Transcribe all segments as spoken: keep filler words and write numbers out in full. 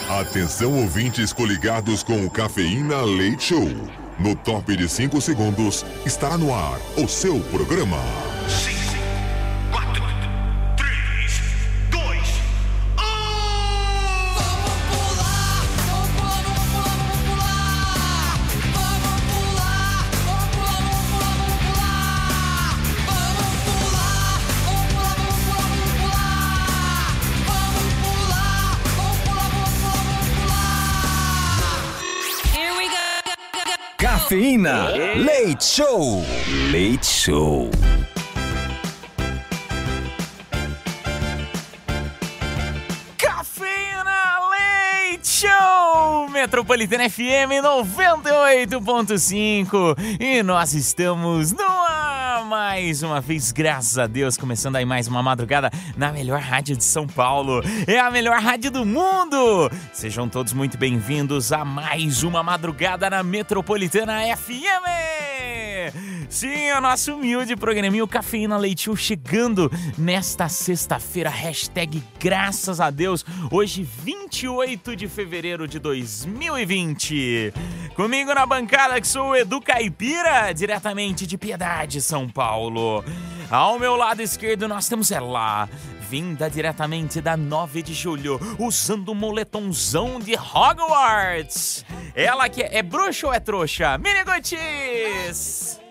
Atenção, ouvintes coligados com o Cafeína Leite Show. No top de cinco segundos, estará no ar o seu programa. cinco, quatro, três, dois, um. Vamos pular, vamos pular, vamos pular, vamos pular, vamos pular, vamos pular, vamos pular, vamos pular, vamos pular, vamos pular, vamos pular. Here we go. Cafeína Leite Show. Leite Show. Cafeína Leite Show. Metropolitana F M noventa e oito ponto cinco. E nós estamos no ar mais uma vez, graças a Deus, começando aí mais uma madrugada na melhor rádio de São Paulo. É a melhor rádio do mundo. Sejam todos muito bem-vindos a mais uma madrugada na Metropolitana F M. Sim, o nosso humilde programinho Cafeína Leite Show chegando nesta sexta-feira, hashtag graças a Deus, hoje vinte e oito de fevereiro de dois mil e vinte. Comigo na bancada que sou o Edu Caipira, diretamente de Piedade, São Paulo. Ao meu lado esquerdo nós temos ela, vinda diretamente da nove de julho, usando um moletomzão de Hogwarts. Ela que é, é bruxa ou é trouxa? Miniguts!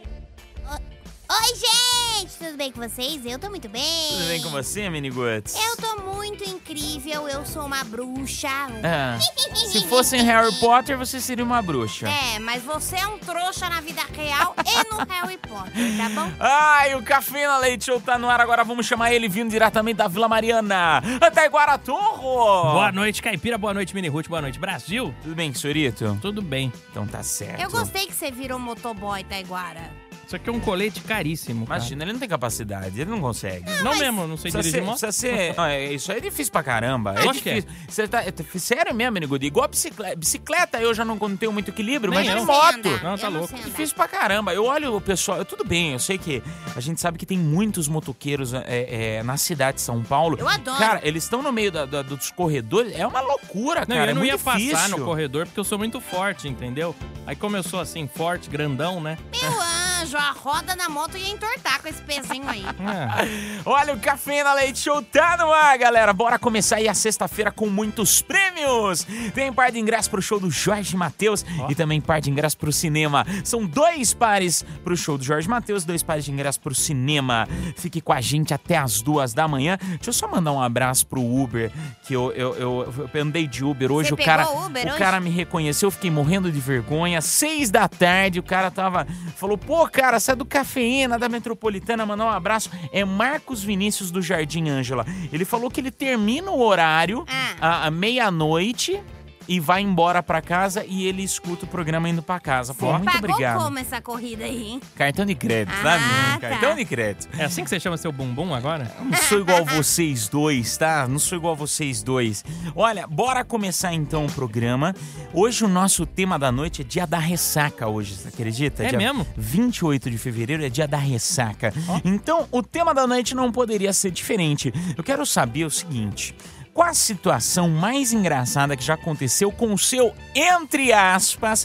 Oi, gente! Tudo bem com vocês? Eu tô muito bem. Tudo bem com você, Miniguts? Eu tô muito incrível, eu sou uma bruxa. Ah, se fosse em Harry Potter, você seria uma bruxa. É, mas você é um trouxa na vida real e no Harry Potter, tá bom? Ai, o Cafeína Leite Show tá no ar agora. Vamos chamar ele vindo diretamente da Vila Mariana, até Guaratorro. Boa noite, Caipira. Boa noite, Mini Ruth. Boa noite, Brasil. Tudo bem, senhorito? Tudo bem. Então tá certo. Eu gostei que você virou motoboy, Taiguara. Isso aqui é um colete caríssimo, cara. Imagina, ele não tem capacidade, ele não consegue. Não mesmo, não sei Precisa dirigir ser, moto. precisa ser, não, é, isso aí é difícil pra caramba. É Lógico que difícil. Você tá, é, sério mesmo, Menigudo? Igual a bicicleta. Bicicleta eu já não tenho muito equilíbrio, Nem mas eu. de não sei moto. andar, Não, eu tá não louco. sei andar. Difícil pra caramba. Eu olho o pessoal, tudo bem, eu sei que a gente sabe que tem muitos motoqueiros é, é, na cidade de São Paulo. Eu adoro. Cara, eles estão no meio da, da, dos corredores, é uma loucura, Não, cara. eu não é ia muito passar difícil. no corredor porque eu sou muito forte, entendeu? Aí como eu sou assim, forte, grandão, né? Meu anjo, a roda na moto ia entortar com esse pezinho aí. É. Olha, o Cafeína Leite Show tá no ar, galera. Bora começar aí a sexta-feira com muitos prêmios. Tem par de ingressos pro show do Jorge Mateus Ó. e também par de ingressos pro cinema. São dois pares pro show do Jorge Mateus, dois pares de ingressos pro cinema. Fique com a gente até as duas da manhã. Deixa eu só mandar um abraço pro Uber, que eu, eu, eu, eu andei de Uber hoje. Você o cara, pegou Uber o hoje? cara me reconheceu, eu fiquei morrendo de vergonha. Seis da tarde, o cara tava... Falou, pô, cara, você é do Cafeína, da Metropolitana, mandar um abraço. É Marcos Vinícius do Jardim Ângela. Ele falou que ele termina o horário Ah. à, à meia-noite e vai embora pra casa e ele escuta o programa indo pra casa. Pô, muito Pagou obrigado. como essa corrida aí, hein? Cartão de crédito, Ah, tá, menino? tá. Cartão de crédito. É assim que você chama seu bumbum agora? Eu não sou igual vocês dois, tá? Não sou igual vocês dois. Olha, bora começar então o programa. Hoje o nosso tema da noite é dia da ressaca hoje, você acredita? É dia mesmo? vinte e oito de fevereiro é dia da ressaca. Então, o tema da noite não poderia ser diferente. Eu quero saber o seguinte... Qual a situação mais engraçada que já aconteceu com o seu, entre aspas,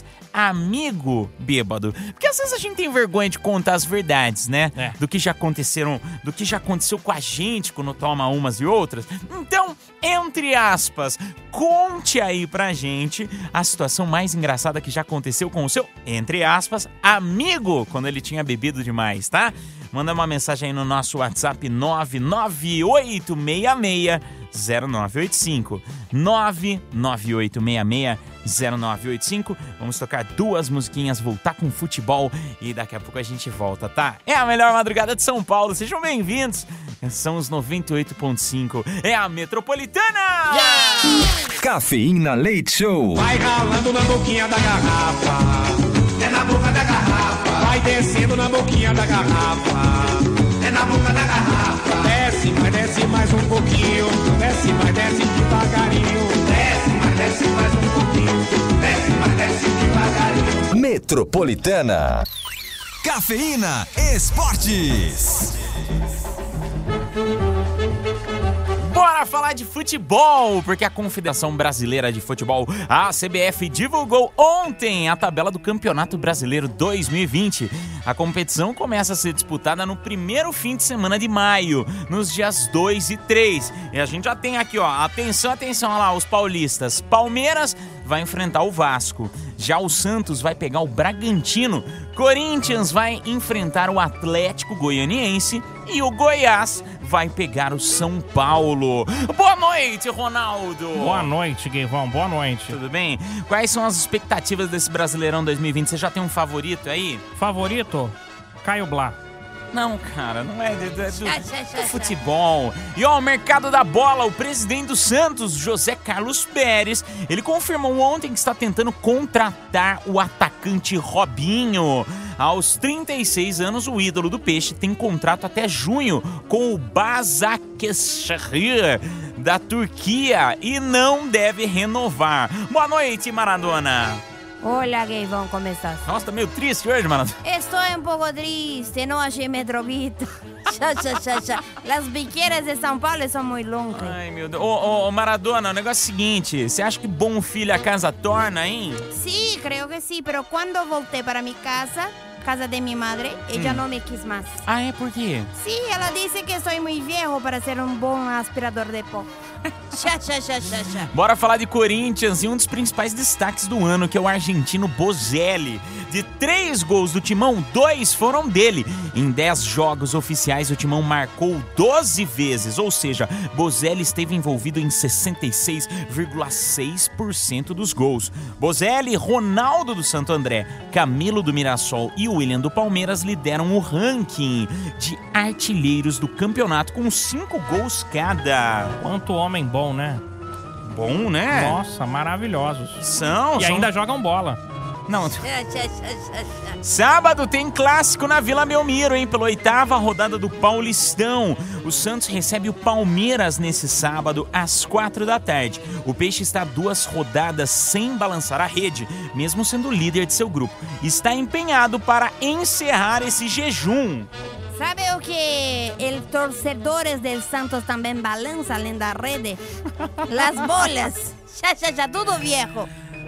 amigo bêbado? Porque às vezes a gente tem vergonha de contar as verdades, né? É. Do que já aconteceram, do que já aconteceu com a gente quando toma umas e outras. Então, entre aspas, conte aí pra gente a situação mais engraçada que já aconteceu com o seu, entre aspas, amigo quando ele tinha bebido demais, tá? Manda uma mensagem aí no nosso WhatsApp nove nove oito seis seis zero nove oito cinco. nove nove oito seis seis zero nove oito cinco. Vamos tocar duas musiquinhas, voltar com futebol e daqui a pouco a gente volta, tá? É a melhor madrugada de São Paulo, sejam bem-vindos. São os noventa e oito ponto cinco. É a Metropolitana! Cafeína Leite Show. Vai ralando na boquinha da garrafa. É na boca da garrafa. Vai descendo na boquinha da garrafa. É na boca da garrafa. Desce, mas desce mais um pouquinho. Desce, mas desce devagarinho. Desce, mas desce mais um pouquinho. Desce, mas desce devagarinho. Metropolitana. Cafeína Esportes. Bora Bora falar de futebol, porque a Confederação Brasileira de Futebol, a C B F, divulgou ontem a tabela do Campeonato Brasileiro dois mil e vinte. A competição começa a ser disputada no primeiro fim de semana de maio, nos dias dois e três. E a gente já tem aqui, ó, atenção, atenção, olha lá, os paulistas. Palmeiras vai enfrentar o Vasco. Já o Santos vai pegar o Bragantino. Corinthians vai enfrentar o Atlético Goianiense. E o Goiás vai pegar o São Paulo. Boa noite, Ronaldo. Boa noite, Guivão. Boa noite. Tudo bem? Quais são as expectativas desse Brasileirão dois mil e vinte? Você já tem um favorito aí? Favorito? Caio Blá. Não, cara, não é do, do, do, Xa, xa, xa, do xa. futebol. E ó, o mercado da bola, o presidente do Santos, José Carlos Pérez, ele confirmou ontem que está tentando contratar o atacante Robinho. Aos trinta e seis anos, o ídolo do Peixe tem contrato até junho com o Başakşehir da Turquia e não deve renovar. Boa noite, Maradona. Hola, Gaivão, ¿cómo estás? Nossa, tá meio triste hoje, Maradona. Estoy un poco triste, no achei Metrovito. Ya, ya, ya, ya. Las biqueiras de São Paulo são muito longas. Ai, meu Deus. Ô, ô, ô, Maradona, o negócio é o seguinte. Você acha que bom filho a casa torna, hein? Sí, creo que sí, pero cuando voltei para mi casa, casa de mi madre, ella Hum. no me quis más. Ah, é? Por quê? Sí, ela disse que soy muy viejo para ser un bom aspirador de pó. Ya, ya, ya, ya, ya. Bora falar de Corinthians e um dos principais destaques do ano, que é o argentino Bozelli. De três gols do Timão, dois foram dele. Em dez jogos oficiais, o Timão marcou doze vezes, ou seja, Bozelli esteve envolvido em sessenta e seis vírgula seis por cento dos gols. Bozelli, Ronaldo do Santo André, Camilo do Mirassol e William do Palmeiras lideram o ranking de artilheiros do campeonato com cinco gols cada. Quanto homem bom, né? Bom, né? Nossa, maravilhosos. São, E são... ainda jogam bola. Não, Ya, ya, ya, ya, ya. sábado tem clássico na Vila Belmiro, hein? Pela oitava rodada do Paulistão. O Santos recebe o Palmeiras nesse sábado, às quatro da tarde. O Peixe está a duas rodadas sem balançar a rede, mesmo sendo líder de seu grupo. Está empenhado para encerrar esse jejum. ¿Sabe o que el torcedores del Santos también balanzan além da rede? Las bolas. Ya, ya, ya, tudo viejo.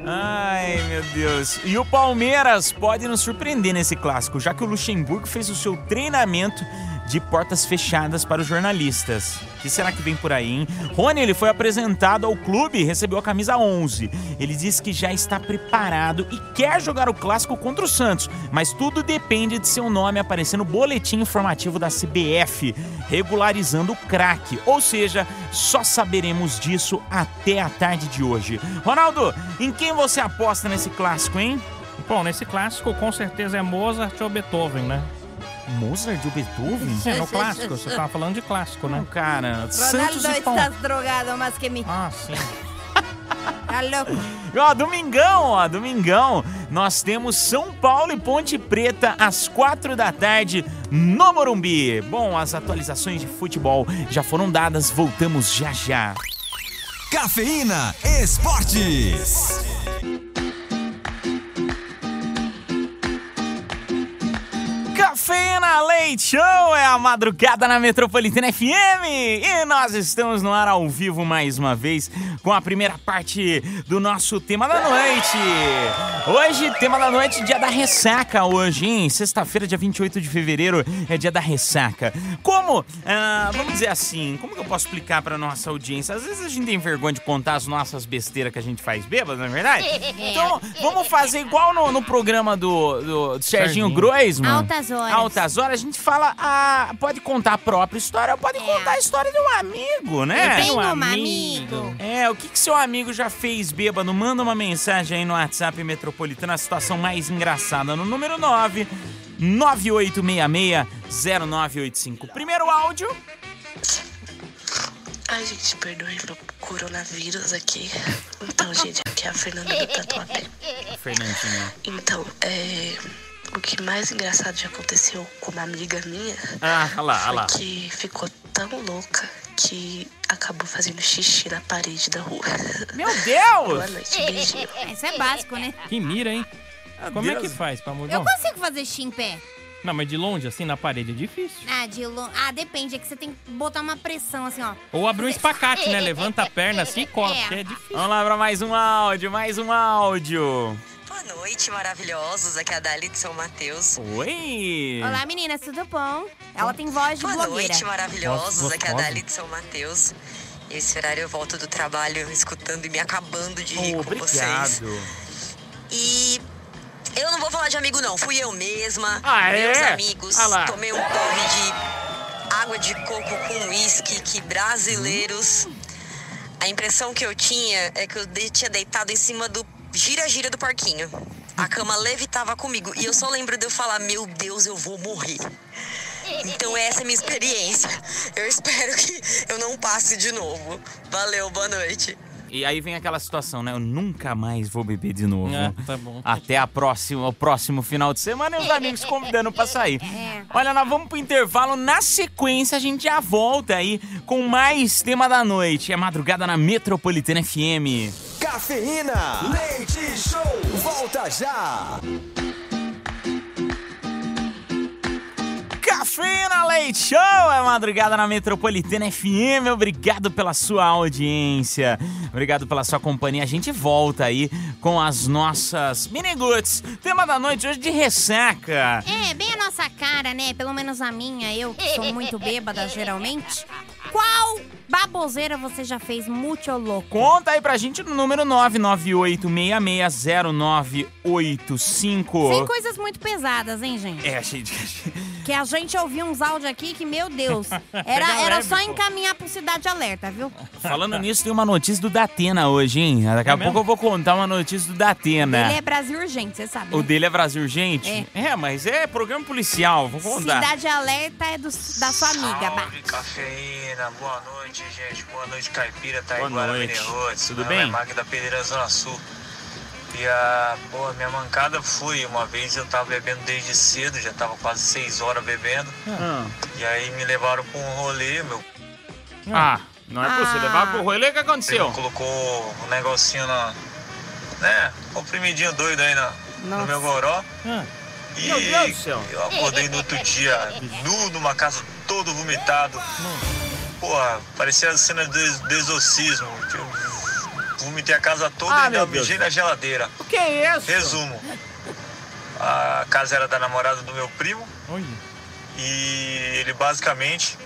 Ai, meu Deus. E o Palmeiras pode nos surpreender nesse clássico, já que o Luxemburgo fez o seu treinamento de portas fechadas para os jornalistas. O que será que vem por aí, hein? Rony, ele foi apresentado ao clube e recebeu a camisa onze. Ele disse que já está preparado e quer jogar o clássico contra o Santos, mas tudo depende de seu nome aparecer no boletim informativo da C B F, regularizando o craque. Ou seja, só saberemos disso até a tarde de hoje. Ronaldo, em quem você aposta nesse clássico, hein? Bom, nesse clássico, com certeza é Mozart ou Beethoven, né? Mozart ou Beethoven? É, no clássico. Você tava falando de clássico, né? Não, cara. Santos Ronaldo, e Pal... estás drogado más que mí. Ah, sim. Tá louco. E, ó, domingão, ó, domingão, nós temos São Paulo e Ponte Preta às quatro da tarde no Morumbi. Bom, as atualizações de futebol já foram dadas, voltamos já já. Cafeína Esportes. Cafeína Leite Show é a madrugada na Metropolitana F M e nós estamos no ar ao vivo mais uma vez com a primeira parte do nosso tema da noite. Hoje, tema da noite, dia da ressaca hoje, hein? Sexta-feira, dia vinte e oito de fevereiro, é dia da ressaca. Como, ah, vamos dizer assim, como que eu posso explicar pra nossa audiência? Às vezes a gente tem vergonha de contar as nossas besteiras que a gente faz bêbado, não é verdade? Então, vamos fazer igual no, no programa do, do, do Serginho Serginho. Groisman. Altas horas. Altas horas, a gente fala, ah, pode contar a própria história ou pode contar a história de um amigo, né? Tenho um um amigo. amigo. É, o que, que seu amigo já fez bêbado? Manda uma mensagem aí no WhatsApp Metropolitana, a situação mais engraçada, no número nove nove oito seis seis zero nove oito cinco. Primeiro áudio. Ai, gente, perdoe meu coronavírus aqui. Então, gente, aqui é a Fernanda do Tatuapé. Fernandinho. Então, é... o que mais engraçado já aconteceu com uma amiga minha Ah, olha lá, olha lá. foi que ficou tão louca que acabou fazendo xixi na parede da rua. Meu Boa Deus! noite, beijinho. Isso é básico, né? Que mira, hein? Meu Como é Deus. que faz, Pamudão? Eu consigo fazer xixi em pé. Não, mas de longe, assim, na parede é difícil. Ah, de lo... ah, depende, é que você tem que botar uma pressão assim, ó. Ou abrir um espacate, né? Levanta a perna assim e cola, É. porque é difícil. Vamos lá pra mais um áudio, mais um áudio. Boa noite, maravilhosos. Aqui é a Dali de São Mateus. Oi! Olá, meninas, tudo bom? Ela tem voz de Boa blogueira. noite, maravilhosos. Voz Aqui é a gostosa. Dali de São Mateus. Esse horário eu volto do trabalho escutando e me acabando de rir Oh, com vocês. obrigado. E eu não vou falar de amigo, não. Fui eu mesma, Ah, é? meus amigos. Ah lá. Tomei um porre de água de coco com uísque, que brasileiros. A impressão que eu tinha é que eu de- tinha deitado em cima do gira-gira do parquinho. A cama levitava comigo. E eu só lembro de eu falar, meu Deus, eu vou morrer. Então essa é a minha experiência. Eu espero que eu não passe de novo. Valeu, boa noite. E aí vem aquela situação, né? Eu nunca mais vou beber de novo. É, tá bom. Até a próxima, o próximo final de semana e os amigos convidando pra sair. É. Olha, nós vamos pro intervalo. Na sequência, a gente já volta aí com mais tema da noite. É madrugada na Metropolitana F M. Cafeína, leite show, volta já. Cafeína Leite Show é madrugada na Metropolitana F M. Obrigado pela sua audiência. Obrigado pela sua companhia. A gente volta aí com as nossas miniguts. Tema da noite hoje de ressaca. É, bem a nossa cara, né? Pelo menos a minha, eu que sou muito bêbada geralmente. Qual baboseira você já fez muito louco? Conta aí pra gente no número nove nove oito seis seis zero nove oito cinco. Sem coisas muito pesadas, hein, gente? É, achei de... Que a gente ouviu uns áudios aqui que, meu Deus, era, Pega era leve, só pô. encaminhar pro Cidade Alerta, viu? Falando nisso, tem uma notícia do Datena hoje, hein? Daqui a É pouco mesmo? eu vou contar uma notícia do Datena. Ele é Brasil Urgente, você sabe, O né? dele é Brasil Urgente? É. É, mas é programa policial, vou contar. Cidade Alerta é do, da sua amiga, bah. Salve, cafeína. Boa noite, gente. Boa noite, Caipira, Boa Taiguara, noite. Mineirões. Tudo Meu nome bem? é Mag da Pedreira Zona Sul. E a, pô, minha mancada foi, uma vez eu tava bebendo desde cedo, já tava quase seis horas bebendo. Ah, E aí me levaram pra um rolê, meu Ah, não é possível. Ah. Levar pro rolê, o que aconteceu? primo colocou um negocinho na, né, comprimidinho doido aí na, no Nossa. meu goró. Ah, E Meu Deus do céu. eu acordei no outro dia, nu, numa casa todo vomitado. Porra, parecia a cena do, do exorcismo. Eu vomitei a casa toda Ah, e meu ainda Deus. mijei na geladeira. O que é isso? Resumo. A casa era da namorada do meu primo olha. e ele basicamente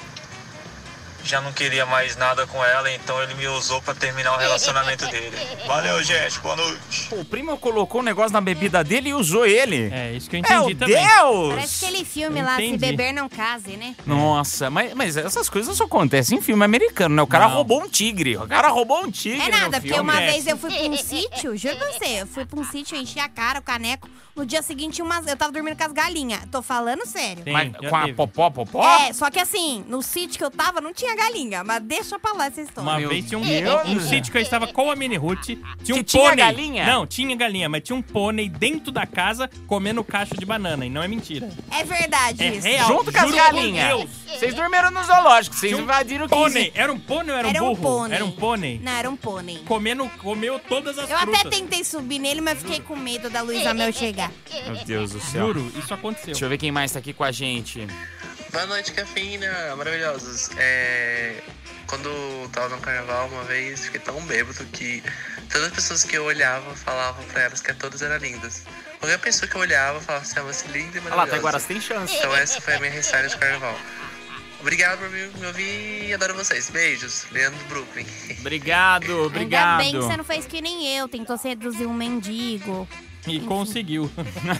já não queria mais nada com ela, então ele me usou pra terminar o relacionamento dele. Valeu, gente. Boa noite. Pô, o primo colocou o negócio na bebida dele e usou ele. É, isso que eu Meu entendi também. Deus! Parece aquele filme lá, Se Entendi. Beber Não Case, né? Nossa, mas, mas essas coisas só acontecem em filme americano, né? O cara Não. roubou um tigre. O cara roubou um tigre É no nada, porque filme. uma É. vez eu fui pra um sítio, juro pra você, eu fui pra um sítio, eu enchi a cara, o caneco. No dia seguinte, umas, eu tava dormindo com as galinhas. Tô falando sério. Tem, Mas já com a teve. popó, popó? É, só que assim, no sítio que eu tava não tinha galinha, mas deixa pra lá essa história. Uma Meu vez tinha um, Deus. um sítio que eu estava com a Mini Ruth. Tinha um Que tinha pônei. galinha? Não, tinha galinha, mas tinha um pônei dentro da casa comendo cacho de banana. E não é mentira. É verdade É isso. real. Junto com as Juro galinhas. por Deus. Vocês dormiram no zoológico, vocês Tinha um invadiram o Pônei. quinze. Era um pônei ou era um Era um burro? pônei. Era um pônei. Não, era um pônei. Comendo, comeu todas as Eu frutas. até tentei subir nele, mas fiquei com medo da Luísa Mel chegar. Meu Deus do céu. Juro, isso aconteceu. Deixa eu ver quem mais tá aqui com a gente. Boa noite, cafeína, maravilhosos. É, quando eu tava no carnaval uma vez, fiquei tão bêbado que todas as pessoas que eu olhava falavam pra elas que todas eram lindas. Qualquer pessoa que eu olhava falava assim, ah, você é linda e Olha lá, maravilhosa. Taiguara, você tem chance. Então essa foi a minha ressaca de carnaval. Obrigado por me, me ouvir e adoro vocês. Beijos, Leandro do Brooklyn. Obrigado, obrigado. Ainda bem que você não fez que nem eu, tentou seduzir um mendigo. E conseguiu.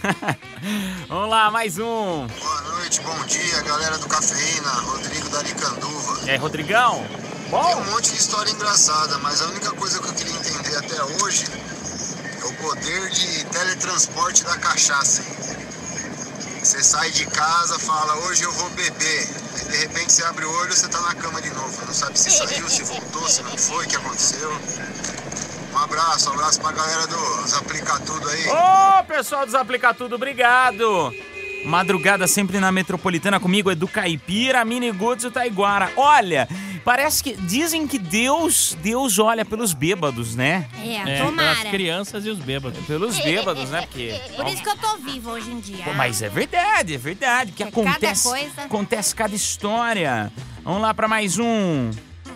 Vamos lá, mais um. Boa noite, bom dia, galera do Cafeína, Rodrigo da Aricanduva. É, Rodrigão? Tem Bom? um monte de história engraçada, mas a única coisa que eu queria entender até hoje é o poder de teletransporte da cachaça. Você sai de casa, fala, hoje eu vou beber. Aí de repente você abre o olho e você tá na cama de novo. Não sabe se saiu, se voltou, se não foi, o que aconteceu. Um abraço, um abraço pra galera dos Aplica Tudo aí. Ô, pessoal dos Aplica Tudo, obrigado. Madrugada sempre na Metropolitana comigo, Edu Caipira, Mini Goods e o Taiguara. Olha, Parece que dizem que Deus, Deus olha pelos bêbados, né? É, É, tomara. pelas crianças e os bêbados. Pelos bêbados, né? Porque Por isso que eu tô viva hoje em dia. Pô, mas é verdade, é verdade. Que É cada acontece, coisa. acontece cada história. Vamos lá pra mais um.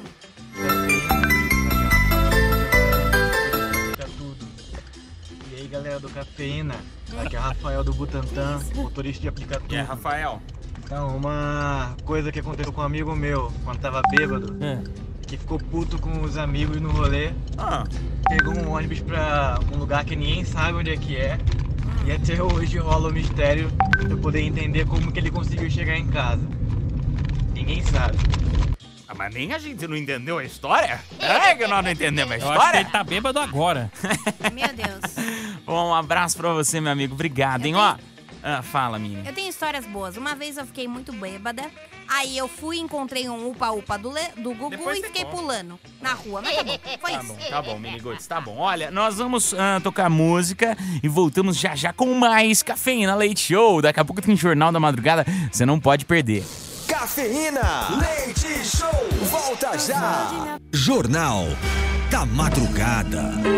E aí, galera do Cafeína, aqui é Rafael do Butantã, motorista de aplicativo. E é, Rafael? Então, uma coisa que aconteceu com um amigo meu quando tava bêbado, que ficou puto com os amigos no rolê, ah. pegou um ônibus pra um lugar que ninguém sabe onde é que é, e até hoje rola o mistério pra eu poder entender como que ele conseguiu chegar em casa. Ninguém sabe. Ah, mas nem a gente não entendeu a história? É que nós não entendemos a Eu história? acho que ele tá bêbado agora. Meu Deus. Bom, um abraço pra você, meu amigo. Obrigado, hein? Ó, ah, fala, Mini. Eu tenho histórias boas. Uma vez eu fiquei muito bêbada. Aí eu fui, encontrei um upa-upa do, Le- do Gugu Depois e você fiquei conta. pulando na rua. Mas tá bom, foi Tá isso. bom, tá bom, Miniguts, tá bom. Olha, nós vamos ah, tocar música e voltamos já já com mais Cafeína Leite Show. Daqui a pouco tem Jornal da Madrugada, você não pode perder. Cafeína, Leite Show, volta já. Jornal da Madrugada.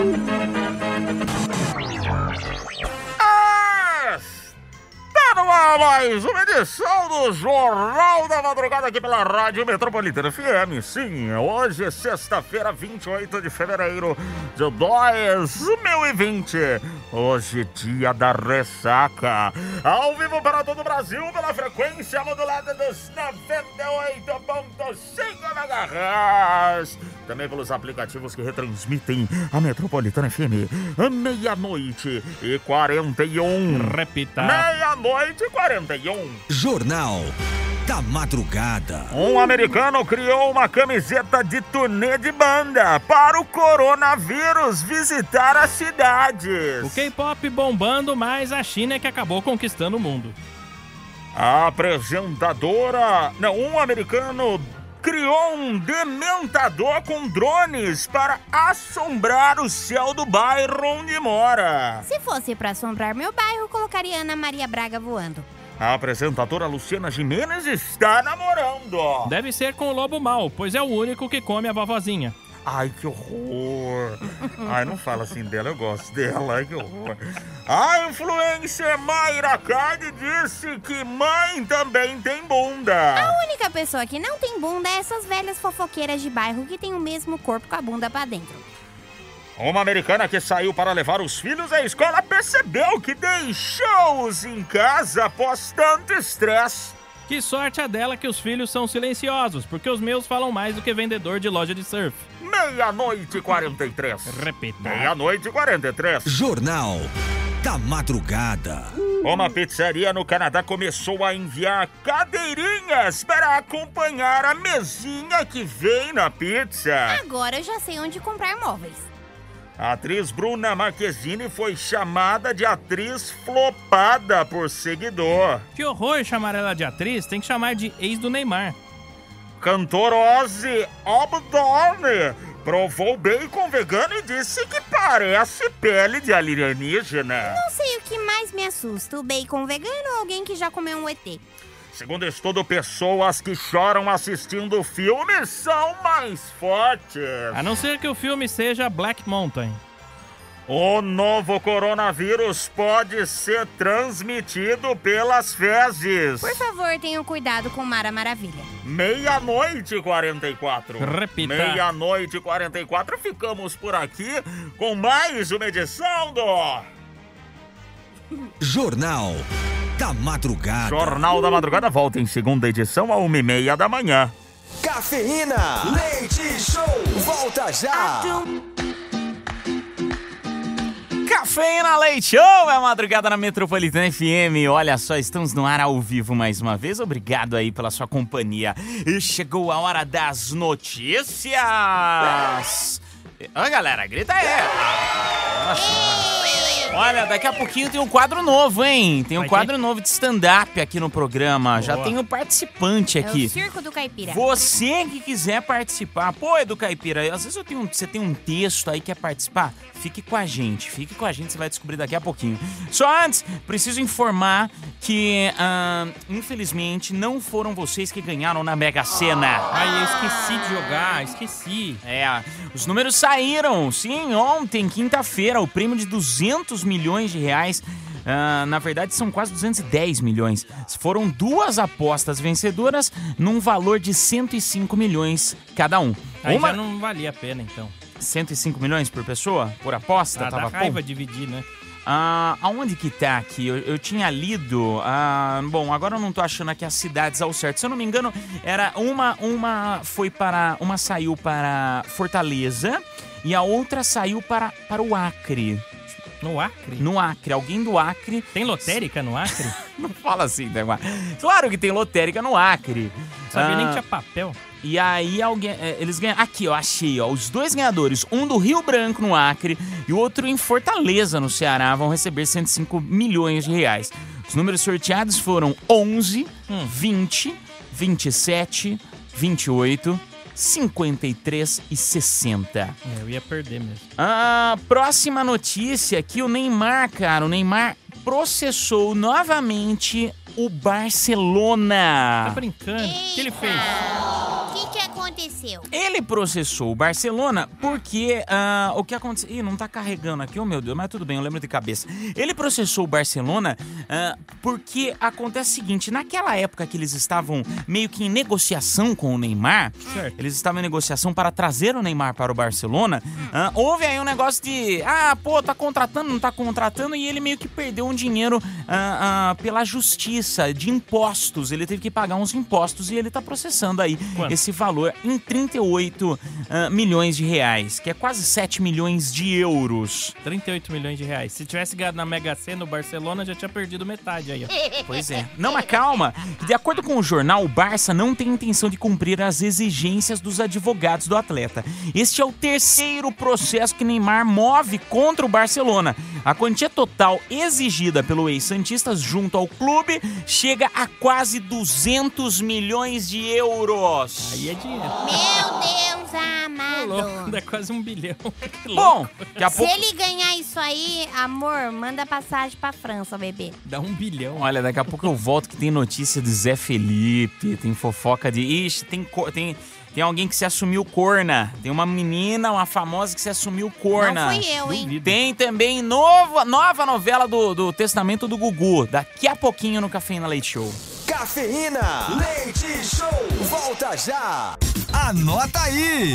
Tá no ar mais uma edição do Jornal da Madrugada aqui pela Rádio Metropolitana F M. Sim, hoje é sexta-feira, vinte e oito de fevereiro de dois mil e vinte. Hoje, dia da ressaca. Ao vivo para todo o Brasil pela frequência modulada dos noventa e oito ponto cinco megahertz. Também pelos aplicativos que retransmitem a Metropolitana F M. Meia-noite e quarenta e um. Repita. Meia-noite e quarenta e um. Jornal da Madrugada. Um americano criou uma camiseta de turnê de banda para o coronavírus visitar as cidades. O K-pop bombando, mas a China é que acabou conquistando o mundo. A apresentadora... Não, um americano criou um dementador com drones para assombrar o céu do bairro onde mora. Se fosse pra assombrar meu bairro, colocaria Ana Maria Braga voando. A apresentadora Luciana Gimenez está namorando. Deve ser com o lobo mau, pois é o único que come a vovozinha. Ai, que horror. Ai, não fala assim dela, eu gosto dela. Ai, que horror. A influencer Mayra Card disse que mãe também tem bunda. A única pessoa que não tem bunda é essas velhas fofoqueiras de bairro que tem o mesmo corpo com a bunda pra dentro. Uma americana que saiu para levar os filhos à escola percebeu que deixou-os em casa após tanto estresse. Que sorte a dela que os filhos são silenciosos, porque os meus falam mais do que vendedor de loja de surf. Meia-noite e quarenta e três. Repita. Meia-noite e quarenta e três. Jornal da Madrugada. Uma pizzaria no Canadá começou a enviar cadeirinhas para acompanhar a mesinha que vem na pizza. Agora eu já sei onde comprar móveis. A atriz Bruna Marquezine foi chamada de atriz flopada por seguidor. Que horror chamar ela de atriz, tem que chamar de ex do Neymar. Cantor Ozzy Osbourne provou bacon vegano e disse que parece pele de alienígena. Não sei o que mais me assusta, o bacon vegano ou alguém que já comeu um E T. Segundo estudo, pessoas que choram assistindo filmes são mais fortes. A não ser que o filme seja Black Mountain. O novo coronavírus pode ser transmitido pelas fezes. Por favor, tenham cuidado com Mara Maravilha. Meia-noite e quarenta e quatro. Repita. Meia-noite e quarenta e quatro. Ficamos por aqui com mais uma edição do... Jornal da Madrugada. Jornal da Madrugada volta em segunda edição a uma e meia da manhã. Cafeína, Leite Show, volta já. Cafeína Leite Show, é a madrugada na Metropolitana F M. Olha só, estamos no ar ao vivo mais uma vez. Obrigado aí pela sua companhia. E chegou a hora das notícias. Ô, galera, grita aí. Nossa. Olha, daqui a pouquinho tem um quadro novo, hein? Tem um Vai quadro novo de stand-up aqui no programa. Já Boa. tem um participante É aqui. o Circo do Caipira. Você que quiser participar, pô, Edu Caipira, às vezes eu tenho um- você tem um texto aí que quer participar, fique com a gente, fique com a gente, você vai descobrir daqui a pouquinho. Só antes, preciso informar que, ah, infelizmente, não foram vocês que ganharam na Mega Sena. Ai, eu esqueci de jogar, esqueci. É, os números saíram, sim, ontem, quinta-feira, o prêmio de duzentos milhões de reais. Ah, na verdade, são quase duzentos e dez milhões. Foram duas apostas vencedoras num valor de cento e cinco milhões cada um. Aí Uma... já não valia a pena, então. cento e cinco milhões por pessoa? Por aposta? Ah, Tava dá raiva pouco? dividir, né? Ah, aonde que tá aqui? Eu, eu tinha lido... ah, bom, agora eu não tô achando aqui as cidades ao certo. Se eu não me engano, era uma... Uma foi para... Uma saiu para Fortaleza e a outra saiu para, para o Acre. No Acre? No Acre. Alguém do Acre... Tem lotérica no Acre? Não fala assim, né? Claro que tem lotérica no Acre. Sabia Ah, nem que tinha papel. E aí alguém, é, eles ganham. Aqui, ó, achei, ó. Os dois ganhadores, um do Rio Branco, no Acre, e o outro em Fortaleza, no Ceará, vão receber cento e cinco milhões de reais. Os números sorteados foram onze, vinte, vinte e sete, vinte e oito, cinquenta e três e sessenta. É, eu ia perder mesmo. A próxima notícia aqui, o Neymar, cara. O Neymar processou novamente o Barcelona. Tá brincando? O que ele fez? O que, que aconteceu? Ele processou o Barcelona porque ah, o que aconteceu... Ih, não tá carregando aqui, oh meu Deus, mas tudo bem, eu lembro de cabeça. Ele processou o Barcelona ah, porque acontece o seguinte, naquela época que eles estavam meio que em negociação com o Neymar, Certo. eles estavam em negociação para trazer o Neymar para o Barcelona, ah, houve aí um negócio de, ah, pô, tá contratando, não tá contratando, e ele meio que perdeu um dinheiro ah, ah, pela justiça, de impostos. Ele teve que pagar uns impostos e ele tá processando aí Quanto? esse valor em trinta e oito ah, milhões de reais, que é quase sete milhões de euros. trinta e oito milhões de reais. Se tivesse ganhado na Mega Sena, o Barcelona já tinha perdido metade aí, ó. Pois é. Não, mas calma. De acordo com o jornal, o Barça não tem intenção de cumprir as exigências dos advogados do atleta. Este é o terceiro processo que Neymar move contra o Barcelona. A quantia total exigida pelo ex-santistas junto ao clube chega a quase duzentos milhões de euros. Aí é dinheiro. Meu Deus amado. Louco, dá quase um bilhão. Que Bom, louco. daqui a Se pouco... ele ganhar isso aí, amor, manda passagem pra França, bebê. Dá um bilhão. Olha, daqui a pouco eu volto que tem notícia de Zé Felipe, tem fofoca de... Ixi, tem, co- tem, tem alguém que se assumiu corna. Tem uma menina, uma famosa que se assumiu corna. Não fui eu, hein? Duvido. Tem também nova, nova novela do, do Testamento do Gugu. Daqui a pouquinho no Cafeína Leite Show. Cafeína, leite show, volta já. Anota aí!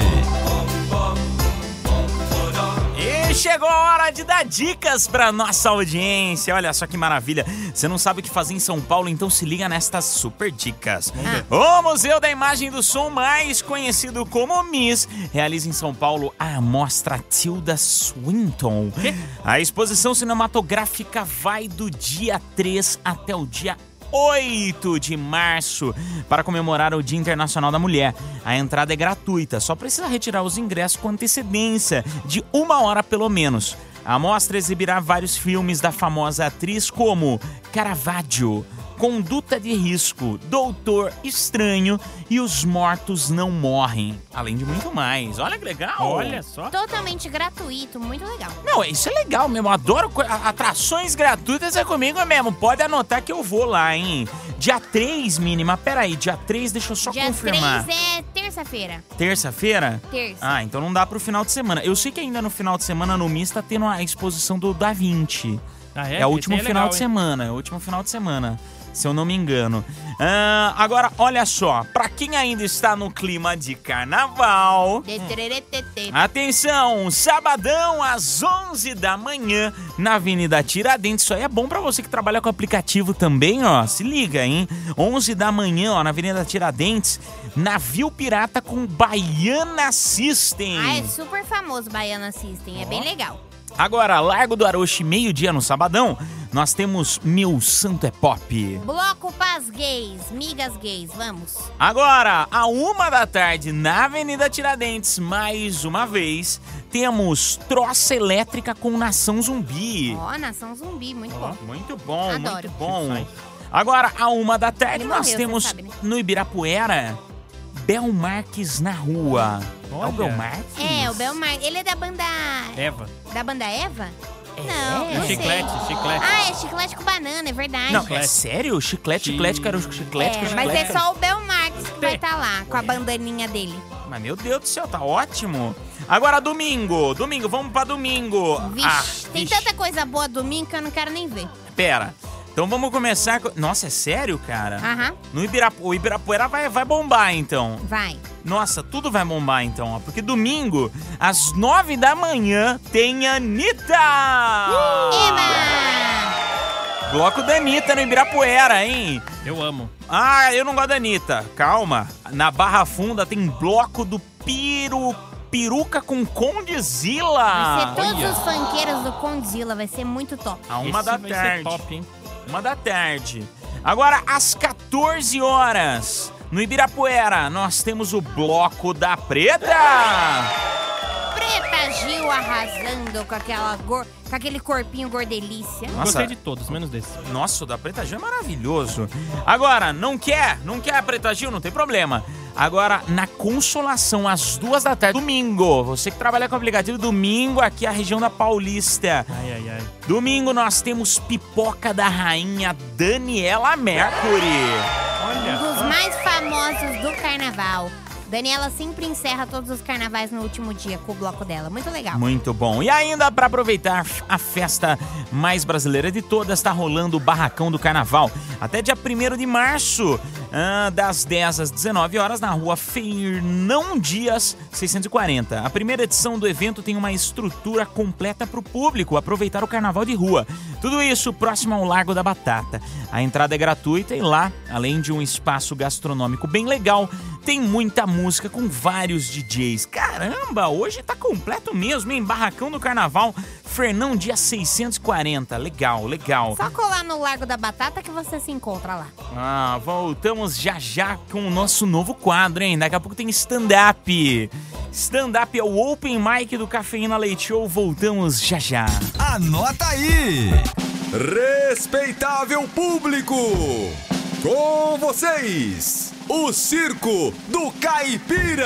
E chegou a hora de dar dicas pra nossa audiência. Olha só que maravilha. Você não sabe o que fazer em São Paulo, então se liga nestas super dicas. O Museu da Imagem e do Som, mais conhecido como MIS, realiza em São Paulo a amostra Tilda Swinton. A exposição cinematográfica vai do dia três até o dia oito de março, para comemorar o Dia Internacional da Mulher. A entrada é gratuita, só precisa retirar os ingressos com antecedência, de uma hora pelo menos. A mostra exibirá vários filmes da famosa atriz como Caravaggio, Conduta de Risco, Doutor Estranho e Os Mortos Não Morrem. Além de muito mais. Olha que legal. Olha só. Totalmente gratuito, muito legal. Não, isso é legal mesmo. Eu adoro co- a- atrações gratuitas, é comigo mesmo. Pode anotar que eu vou lá, hein? Dia três, mínima. Peraí, dia três, deixa eu só Dia confirmar. três é terça-feira. Terça-feira? Terça. Ah, então não dá pro final de semana. Eu sei que ainda no final de semana no MIS tá tendo a exposição do Da Vinci. Ah, É, o Esse último aí final legal, de hein? semana. É o último final de semana, se eu não me engano. Ah, agora, olha só. Pra quem ainda está no clima de carnaval... Teteretetê. Atenção, sabadão às onze da manhã na Avenida Tiradentes. Isso aí é bom pra você que trabalha com aplicativo também, ó. Se liga, hein? onze da manhã, ó, na Avenida Tiradentes, navio pirata com Baiana System. Ah, é super famoso Baiana System, é bem legal. Agora, Largo do Aroche, meio-dia no sabadão, nós temos Meu Santo é Pop. Bloco pras gays, migas gays, vamos. Agora, a uma da tarde, na Avenida Tiradentes, mais uma vez, temos Troça Elétrica com Nação Zumbi. Ó, Nação Zumbi, muito bom. Muito bom, Adoro. muito bom. Agora, a uma da tarde, Ele nós morreu, temos você sabe, né? no Ibirapuera, Bel Marques na rua. Olha. É o Bel Marques? É, o Belmar, ele é da banda... Eva. Da banda Eva? Não, não Chiclete, sei. chiclete. Ah, é chiclete com banana, é verdade. Não, é sério? Chiclete, chiclete, cara, chiclete, É, chiclete. mas é só o Belmarques que vai estar lá, com a bandaninha dele. Mas, meu Deus do céu, tá ótimo. Agora, domingo. Domingo, vamos pra domingo. Vixe, Ah, tem vixe. tanta coisa boa domingo que eu não quero nem ver. Pera. Então vamos começar com... Nossa, é sério, cara? Aham. No Ibirapu... O Ibirapuera vai, vai bombar, então. Vai. Nossa, tudo vai bombar, então. Ó, porque domingo, às nove da manhã, tem Anitta! Eba! Bloco da Anitta no Ibirapuera, hein? Eu amo. Ah, eu não gosto da Anitta. Calma. Na Barra Funda tem bloco do Piru... Peruca com Condzilla. Vai ser todos os funkeiros do Condzilla, vai ser muito top. A uma Esse da vai ser tarde. top, hein? Uma da tarde. Agora, às quatorze horas, no Ibirapuera, nós temos o Bloco da Preta. Preta Gil arrasando com, aquela gor... com aquele corpinho gordelícia. Nossa. Gostei de todos, menos desse. Nossa, o da Preta Gil é maravilhoso. Agora, não quer? Não quer a Preta Gil? Não tem problema. Agora, na Consolação, às duas da tarde, domingo. Você que trabalha com o aplicativo, domingo, aqui a região da Paulista. Ai, ai, ai. Domingo nós temos Pipoca da Rainha Daniela Mercury. Olha. Um dos mais famosos do carnaval. Daniela sempre encerra todos os carnavais no último dia com o bloco dela. Muito legal. Muito bom. E ainda para aproveitar a festa mais brasileira de todas, está rolando o Barracão do Carnaval. Até dia primeiro de março, ah, das dez às dezenove horas, na rua Fernão Dias, seiscentos e quarenta. A primeira edição do evento tem uma estrutura completa para o público aproveitar o carnaval de rua. Tudo isso próximo ao Largo da Batata. A entrada é gratuita e lá, além de um espaço gastronômico bem legal, tem muita música com vários D Js. Caramba, hoje tá completo mesmo, hein? Barracão do Carnaval, Fernão Dias seiscentos e quarenta. Legal, legal. Só colar no Largo da Batata que você se encontra lá. Ah, voltamos já já com o nosso novo quadro, hein? Daqui a pouco tem stand-up. Stand-up é o Open Mic do Cafeína Leite Show. Voltamos já já. Anota aí! Respeitável público! Com vocês, o Circo do Caipira!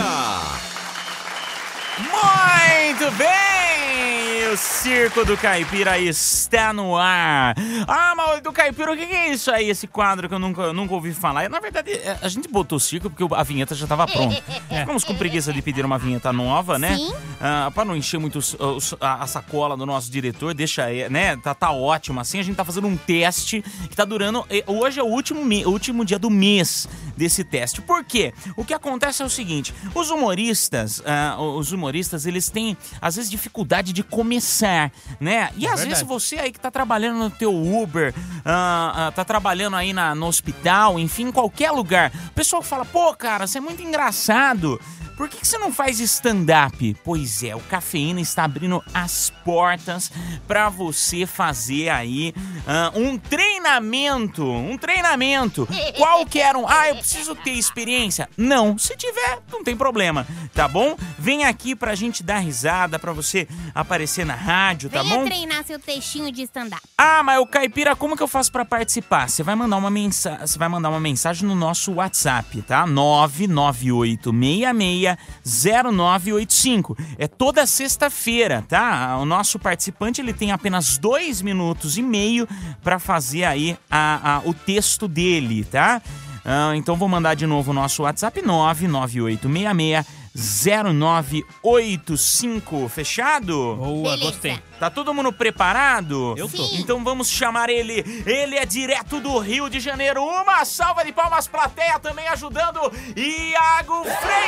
Muito bem! O Circo do Caipira está no ar. Ah, mas do Caipira, o que é isso aí? Esse quadro que eu nunca, nunca ouvi falar. Na verdade, a gente botou o circo porque a vinheta já estava pronta. Ficamos com preguiça de pedir uma vinheta nova, né? Sim. Ah, para não encher muito os- os- a, a sacola do nosso diretor, deixa aí, né? Tá, tá ótimo assim. A gente tá fazendo um teste que tá durando. eh, Hoje é o último, me- o último dia do mês desse teste. Por quê? O que acontece é o seguinte: os humoristas, ah, os humoristas, eles têm, às vezes, dificuldade de começar, né? E às verdade. vezes você aí que tá trabalhando no teu Uber, ah, ah, tá trabalhando aí na, no hospital, enfim, em qualquer lugar, o pessoal fala, pô, cara, você é muito engraçado. Por que, que você não faz stand-up? Pois é, o Cafeína está abrindo as portas para você fazer aí ah, um treinamento. Um treinamento. Qual que era um... Ah, eu preciso ter experiência? Não, se tiver, não tem problema, tá bom? Vem aqui pra gente dar risada, pra você aparecer na rádio, tá Venha bom? treinar seu textinho de stand-up. Ah, mas o Caipira, como que eu faço pra participar? Você vai mandar uma mensagem, você vai mandar uma mensagem no nosso WhatsApp, tá? nove nove oito seis seis zero nove oito cinco. É toda sexta-feira, tá? O nosso participante, ele tem apenas dois minutos e meio pra fazer aí a, a, o texto dele, tá? Ah, então vou mandar de novo o nosso WhatsApp nove nove oito seis seis zero nove oito cinco. Fechado? Boa, Beleza. gostei. Tá todo mundo preparado? Eu tô. Sim. Então vamos chamar ele. Ele é direto do Rio de Janeiro. Uma salva de palmas, plateia também ajudando. Iago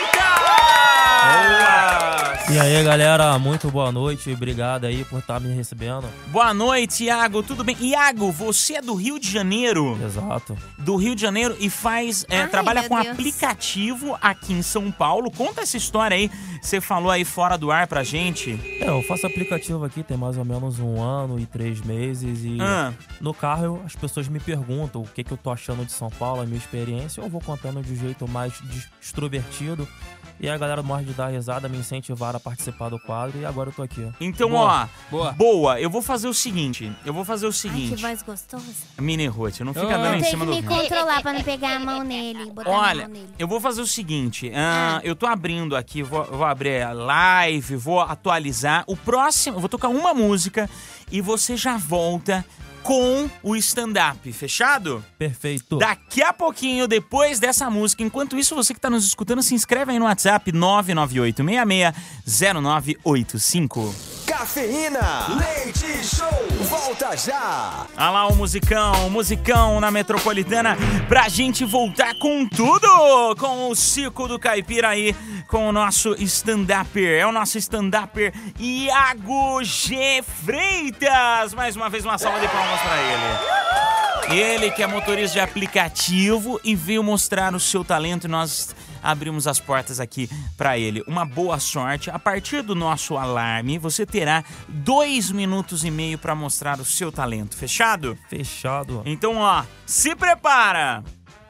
Freitas! E aí, galera, muito boa noite. Obrigado aí por estar me recebendo. Boa noite, Iago. Tudo bem? Iago, você é do Rio de Janeiro? Exato. Do Rio de Janeiro e faz, é, Ai, trabalha meu com Deus. aplicativo aqui em São Paulo. Conta essa história aí. Você falou aí fora do ar pra gente. É, eu faço aplicativo aqui tem tem mais ou menos um ano e três meses e Ah. no carro eu- as pessoas me perguntam o que, que eu tô achando de São Paulo, a minha experiência. Eu vou contando de um jeito mais dis- extrovertido e a galera morre de dar risada, me incentivaram a participar do quadro e agora eu tô aqui. Então, Boa. ó, boa. Eu vou fazer o seguinte. Eu vou fazer o Ai, que seguinte. voz gostosa. Mini Ruth, não fica Eu dando em tenho cima que do me vídeo. controlar pra não pegar a mão nele. Botar a Olha, mão nele. eu vou fazer o seguinte. ah, Eu tô abrindo aqui, vou, vou abrir a live, vou atualizar. O próximo, eu vou tocar uma música e você já volta com o stand-up, fechado? Perfeito. Daqui a pouquinho, depois dessa música. Enquanto isso, você que tá nos escutando, se inscreve aí no WhatsApp nove nove oito seis seis zero nove oito cinco. Cafeína, leite show, volta já. Olha lá o musicão, o musicão na Metropolitana pra gente voltar com tudo, com o Circo do Caipira aí, com o nosso stand-upper, é o nosso stand-upper Iago G. Freitas. Mais uma vez uma salva de palmas pra ele. Ele que é motorista de aplicativo e veio mostrar o seu talento e nós abrimos as portas aqui pra ele. Uma boa sorte. A partir do nosso alarme, você terá dois minutos e meio pra mostrar o seu talento. Fechado? Fechado. Então, ó, se prepara!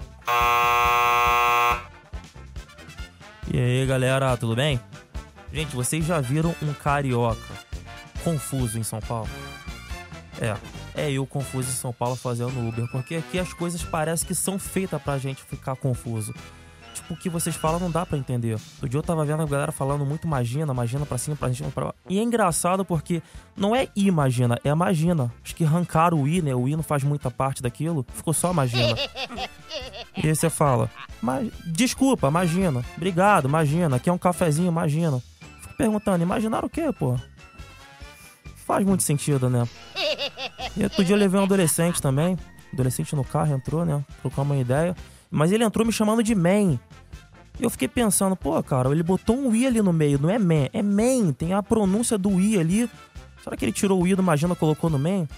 E aí, galera, tudo bem? Gente, vocês já viram um carioca confuso em São Paulo? É, é eu confuso em São Paulo fazendo Uber, porque aqui as coisas parecem que são feitas pra gente ficar confuso. Tipo, o que vocês falam não dá pra entender. Outro dia eu tava vendo a galera falando muito imagina, imagina pra cima, pra cima, pra lá. E é engraçado porque não é imagina, é imagina. Acho que arrancaram o i, né? O i não faz muita parte daquilo, ficou só imagina. E aí você fala, mas desculpa, imagina. Obrigado, imagina. Aqui é um cafezinho, imagina. Fico perguntando, imaginar o quê, pô? Faz muito sentido, né? E outro dia eu levei um adolescente também. Adolescente no carro entrou, né? Trocamos uma ideia. Mas ele entrou me chamando de man. E eu fiquei pensando, pô, cara, ele botou um i ali no meio, não é man, é man. Tem a pronúncia do i ali. Será que ele tirou o i do imagina e colocou no man?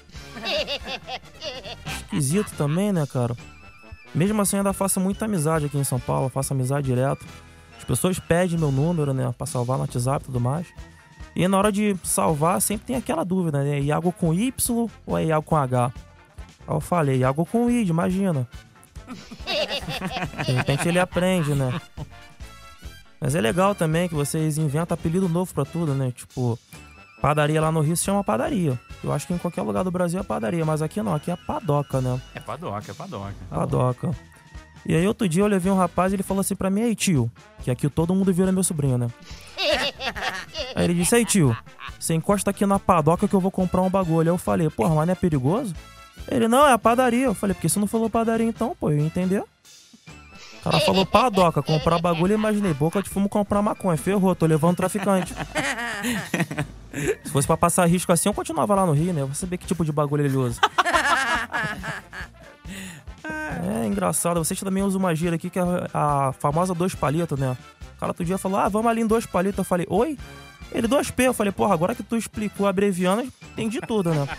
Esquisito também, né, cara? Mesmo assim, eu ainda faço muita amizade aqui em São Paulo, eu faço amizade direto. As pessoas pedem meu número, né, pra salvar no WhatsApp e tudo mais. E na hora de salvar, sempre tem aquela dúvida, né? É Iago com Y ou é Iago com H? Aí eu falei, Iago com I, imagina. De repente ele aprende, né? Mas é legal também que vocês inventam apelido novo pra tudo, né? Tipo, padaria lá no Rio se chama padaria. Eu acho que em qualquer lugar do Brasil é padaria, mas aqui não, aqui é padoca, né? É padoca, é padoca. Padoca. E aí outro dia eu levei um rapaz e ele falou assim pra mim, ei tio, que aqui todo mundo vira meu sobrinho, né? Aí ele disse, ei tio, você encosta aqui na padoca que eu vou comprar um bagulho. Aí eu falei, porra, mas não é perigoso? Ele, não, é a padaria. Eu falei, por que você não falou padaria então, pô? Eu ia entender. O cara falou padoca, comprar bagulho, eu imaginei, boca de fumo comprar maconha. Ferrou, tô levando traficante. Se fosse pra passar risco assim, eu continuava lá no Rio, né? Eu vou saber que tipo de bagulho ele usa. É engraçado, vocês também usam uma gíria aqui que é a famosa dois palitos, né? O cara outro dia falou, ah, vamos ali em dois palitos. Eu falei, oi? Ele, dois P. Eu falei, porra, agora que tu explicou abreviando, entendi tudo, né?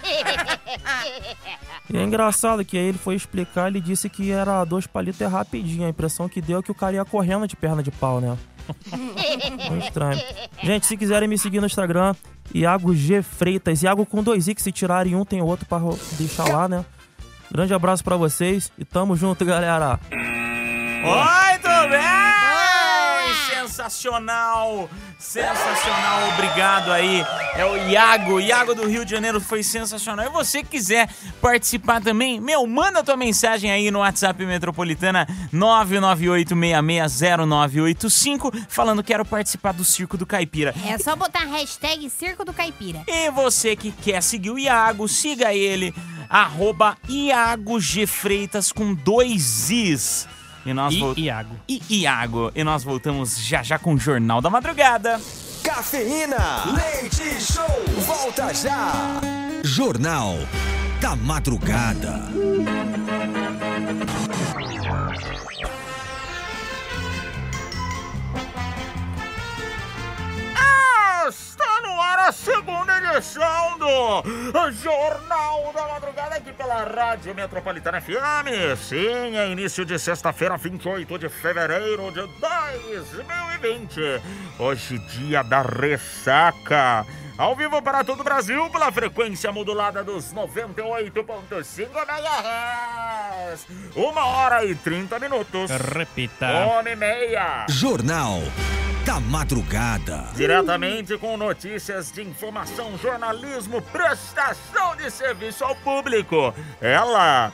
E é engraçado que aí ele foi explicar, ele disse que era dois palitos é rapidinho. A impressão que deu é que o cara ia correndo de perna de pau, né? Muito estranho. Gente, se quiserem me seguir no Instagram, Iago G. Freitas. Iago com dois i, que se tirarem um tem outro pra deixar lá, né? Grande abraço pra vocês e tamo junto, galera. Muito bem! Sensacional! Sensacional, obrigado aí. É o Iago, Iago do Rio de Janeiro, foi sensacional. E você que quiser participar também, meu, manda tua mensagem aí no WhatsApp Metropolitana nove nove oito seis seis zero nove oito cinco, falando quero participar do Circo do Caipira. É só botar a hashtag Circo do Caipira. E você que quer seguir o Iago, siga ele, arroba Iago G. Freitas com dois is. E nós E vol- Iago. E Iago. E nós voltamos já já com o Jornal da Madrugada. Cafeína, leite show, volta já. Jornal da Madrugada. Está no ar a segunda edição do Jornal da Madrugada aqui pela Rádio Metropolitana F M. Sim, é início de sexta-feira, vinte e oito de fevereiro de dois mil e vinte. Hoje, dia da ressaca. Ao vivo para todo o Brasil, pela frequência modulada dos noventa e oito ponto cinco megahertz. Uma hora e trinta minutos. Repita. Uma e meia. Jornal da Madrugada. Diretamente com notícias de informação, jornalismo, prestação de serviço ao público. Ela,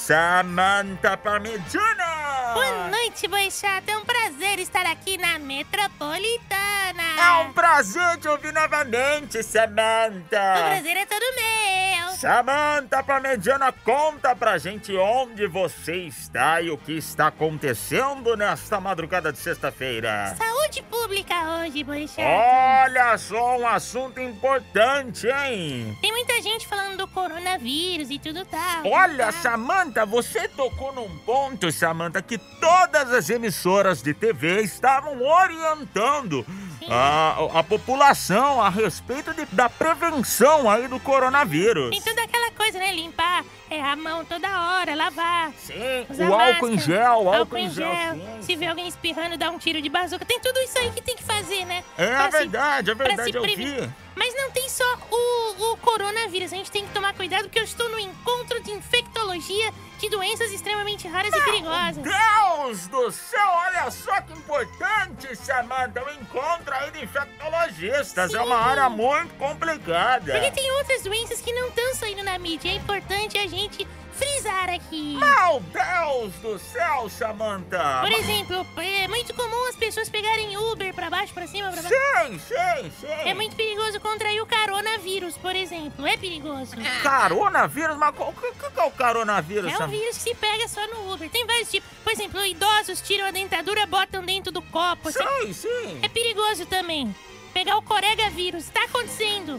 Samantha Parmigiana. Boa noite, Boixata. É um prazer estar aqui na Metropolitana. É um prazer te ouvir novamente, Samantha. O prazer é todo meu. Samantha Parmigiana, conta pra gente onde você está e o que está acontecendo nesta madrugada de sexta-feira. Saúde pública hoje, Boixata. Olha só, um assunto importante, hein? Tem muita gente falando do coronavírus e tudo tal. Olha, Samantha, você tocou num ponto, Samantha, que todas as emissoras de T V estavam orientando a, a população a respeito de, da prevenção aí do coronavírus. Tem toda aquela coisa, né? Limpar é, a mão toda hora, lavar. Sim, usar o álcool máscara, em gel, o álcool, álcool em gel. gel sim. Se vê alguém espirrando, dá um tiro de bazuca. Tem tudo isso aí que tem que fazer, né? É Pra verdade, se, é verdade, pra eu se prevenir. vi. Mas não tem só o, o coronavírus. A gente tem que tomar cuidado porque eu estou no encontro de infectologia de doenças extremamente raras Meu e perigosas. Deus do céu, olha só que importante, Samantha, o encontro aí de infectologistas. Sim. É uma área muito complicada. Porque tem outras doenças que não estão saindo na mídia. É importante a gente frisar aqui. Meu Deus do céu, Samantha. Por exemplo, é muito comum as pessoas pegarem Uber pra baixo, pra cima, pra baixo. Sim, sim, sim. É muito perigoso contrair o coronavírus, por exemplo. É perigoso. Coronavírus? Mas o que, que é o coronavírus, É um Samantha? vírus que se pega só no Uber. Tem vários tipos. Por exemplo, idosos tiram a dentadura, botam dentro do copo. Sim, sim. É perigoso também. Pegar o coronavírus. Tá acontecendo.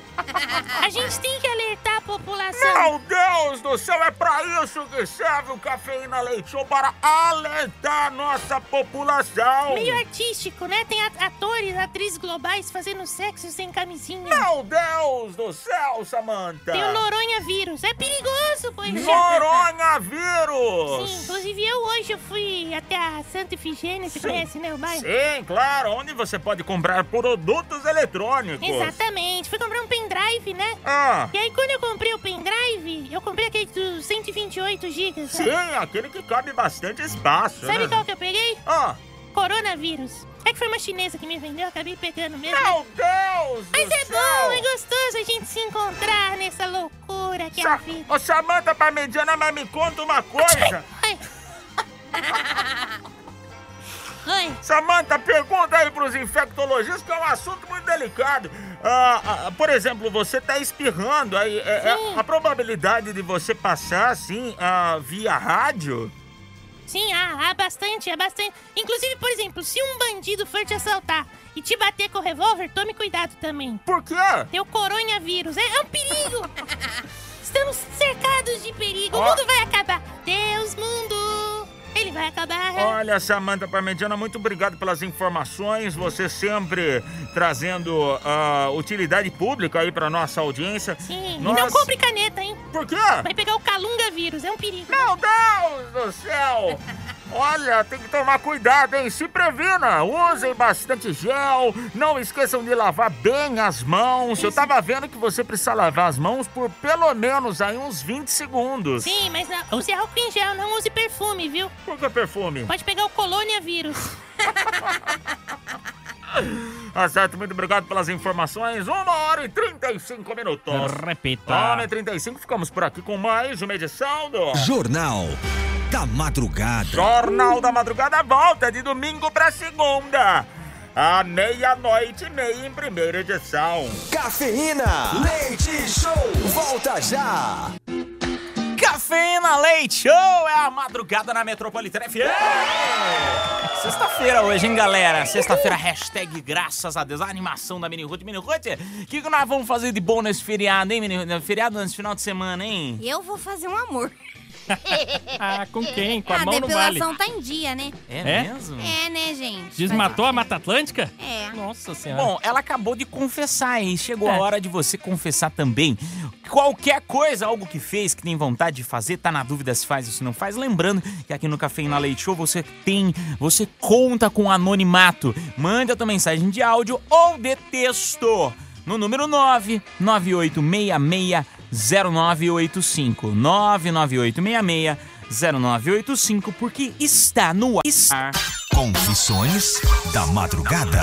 A gente tem que alertar a população. Meu Deus do céu, é pra isso que serve o Cafeína Leite Show, para alertar a nossa população. Meio artístico, né? Tem atores, atrizes globais fazendo sexo sem camisinha. Meu Deus do céu, Samantha. Tem o Noronha vírus. É perigoso, pois é. Noronha vírus. Sim, inclusive eu hoje eu fui até a Santa Ifigênia, você Sim. conhece, né, o bairro? Sim, claro, onde você pode comprar produtos eletrônicos. Exatamente, fui comprar um pendrive, né? Ah. E aí quando eu comprei o pendrive, eu comprei aquele dos cento e vinte e oito gigas. Sim, aquele que cabe bastante espaço, Sabe né? qual que eu peguei? Ah. Coronavírus. É que foi uma chinesa que me vendeu, eu acabei pegando mesmo. Meu Deus Mas do é céu. bom, é gostoso a gente se encontrar nessa loucura que é a vida. Ô, Samantha Parmigiana, mas me conta uma coisa. Oi. Oi. Samantha, pergunta aí pros infectologistas, que é um assunto muito delicado. Ah, ah, por exemplo, você tá espirrando aí. É, é, a probabilidade de você passar, assim, ah, via rádio? Sim, há, há bastante, há bastante. Inclusive, por exemplo, se um bandido for te assaltar e te bater com o revólver, tome cuidado também. Por quê? Tem o coronavírus. É, é um perigo. Estamos cercados de perigo. O Ó. mundo vai acabar. Deus, mundo, ele vai acabar. Olha, Samantha Parmigiana, muito obrigado pelas informações. Você sempre trazendo ah, utilidade pública aí pra nossa audiência. Sim, Nós... e não compre caneta, hein? Por quê? Vai pegar o calunga vírus, é um perigo. Meu Deus do céu! Olha, tem que tomar cuidado, hein? Se previna, usem bastante gel, não esqueçam de lavar bem as mãos. Eu tava vendo que você precisa lavar as mãos por pelo menos aí uns vinte segundos. Sim, mas não, use álcool em gel, não use perfume, viu? Por que perfume? Pode pegar o colônia vírus. Tá certo, muito obrigado pelas informações. Uma hora e trinta e cinco minutos. Repita. Uma e trinta e cinco, ficamos por aqui com mais uma edição do... Jornal da Madrugada. Jornal da Madrugada volta de domingo pra segunda. À meia-noite e meia em primeira edição. Cafeína, leite show, volta já. Cafeína Leite Show é a madrugada na Metropolitana F M. Sexta-feira hoje, hein, galera? Sexta-feira, hashtag graças a Deus. A animação da Mini Ruth. Mini Ruth, o que, que nós vamos fazer de bom nesse feriado, hein, Mini? Feriado nesse final de semana, hein? Eu vou fazer um amor. Ah, com quem? Com a, a mão no vale. depilação tá em dia, né? É, É? mesmo? É, né, gente? Desmatou a Mata Atlântica? É. Nossa Senhora. Bom, ela acabou de confessar, hein? Chegou É. a hora de você confessar também. Qualquer coisa, algo que fez, que tem vontade de fazer, tá na dúvida se faz ou se não faz. Lembrando que aqui no Cafeína Leite Show você tem, você conta com anonimato. Mande a tua mensagem de áudio ou de texto no número nove nove oito seis seis zero nove oito cinco. nove nove oito seis seis zero nove oito cinco, porque está no ar. Confissões da Madrugada.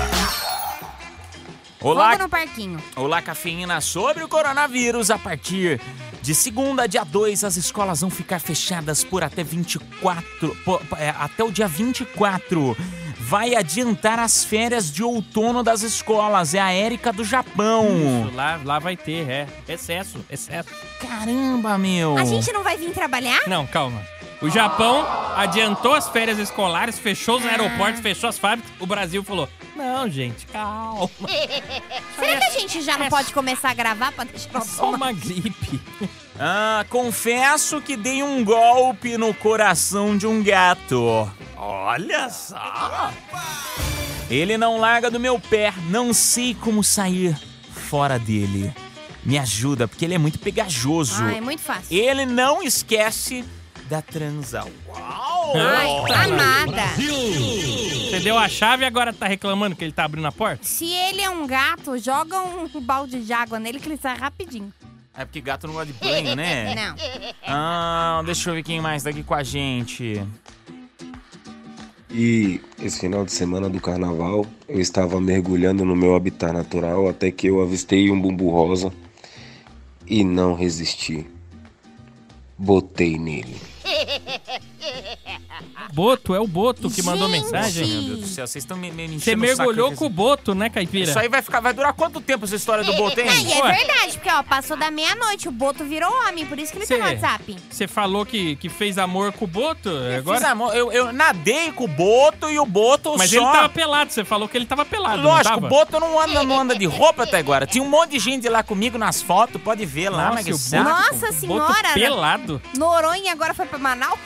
Olá, Fogo no parquinho. Olá, cafeína, sobre o coronavírus. A partir de segunda, dia dois, as escolas vão ficar fechadas por até vinte e quatro, por, é, até o dia vinte e quatro. Vai adiantar as férias de outono das escolas. É a Érica do Japão. Isso, lá, lá vai ter, é. Excesso, excesso. Caramba, meu. A gente não vai vir trabalhar? Não, calma. O Japão adiantou as férias escolares, fechou os aeroportos, fechou as fábricas. O Brasil falou, não, gente, calma. Será que a gente já não pode começar a gravar pra deixar só uma gripe? Ah, confesso que dei um golpe no coração de um gato. Olha só. Ele não larga do meu pé. Não sei como sair fora dele. Me ajuda, porque ele é muito pegajoso. Ah, é muito fácil. Ele não esquece da transa. Uau! Ai, amada. Você deu a chave e agora tá reclamando que ele tá abrindo a porta? Se ele é um gato, joga um balde de água nele que ele sai rapidinho. É porque gato não gosta de banho, né? Não. Ah, deixa eu ver quem mais tá aqui com a gente. E esse final de semana do carnaval, eu estava mergulhando no meu habitat natural até que eu avistei um bumbu rosa e não resisti. Botei nele. Boto, é o Boto que mandou Gente. mensagem. Meu Deus do céu, vocês estão me, me enchendo Você o mergulhou saco com o Boto, né, Caipira? Isso aí vai ficar, vai durar quanto tempo essa história do Boto, hein? É, e é Ué. verdade, porque ó, passou da meia-noite, o Boto virou homem, por isso que ele Cê- tá no WhatsApp. Você falou que, que fez amor com o Boto? Eu Agora... fiz amor, eu, eu nadei com o Boto e o Boto Mas só... ele tava pelado, você falou que ele tava pelado, Lógico, não o tava? Boto não anda, não anda de roupa até agora. Tinha um monte de gente lá comigo nas fotos, pode ver lá, Nossa, mas que o saco. Nossa Boto senhora! pelado. Noronha agora foi pra Manaus?